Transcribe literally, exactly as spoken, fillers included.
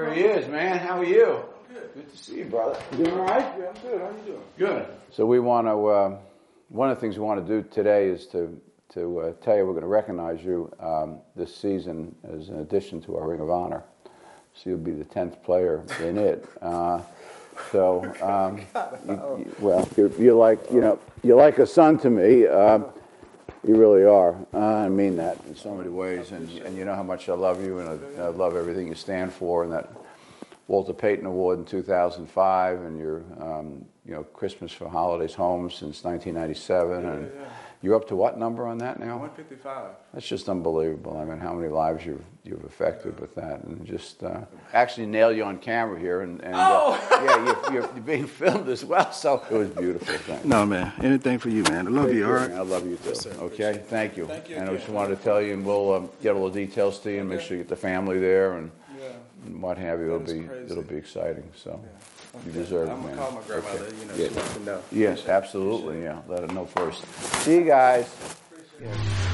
There he is, man. How are you? I'm good. Good to see you, brother. You doing all right? Yeah, I'm good. How you doing? Good. So we want to, uh, one of the things we want to do today is to, to uh, tell you we're going to recognize you um, this season as an addition to our Ring of Honor. So you'll be the tenth player in it. Uh, so, um, you, you, well, you're, you're like, you know, you're like a son to me. Um, You really are. Uh, I mean that in so many ways, and and you know how much I love you, and I, I love everything you stand for. And that Walter Payton Award in two thousand five, and your um, you know Christmas for Holidays Home since nineteen ninety-seven, Yeah, and yeah. you're up to what number on that now? one fifty-five. That's just unbelievable. I mean, how many lives you've you've affected with that, and just uh, actually nail you on camera here, and, and Oh! uh, yeah, you're, you're being filmed as well. So it was beautiful. Thanks. No, man. Anything for you, man. I love you, all right? I love you too. Yes, sir. Okay, thank you. Thank you And I again. just wanted to tell you, and we'll um, get all the details to you, and make Okay. sure you get the family there, and, Yeah. and what have you. It'll That is be crazy. it'll be exciting. So you Okay. deserve it, I'm man. gonna call my grandmother. Okay. You know, Yeah. she wants to know. Yes, absolutely. Yeah, let her know first. See you guys. Appreciate it.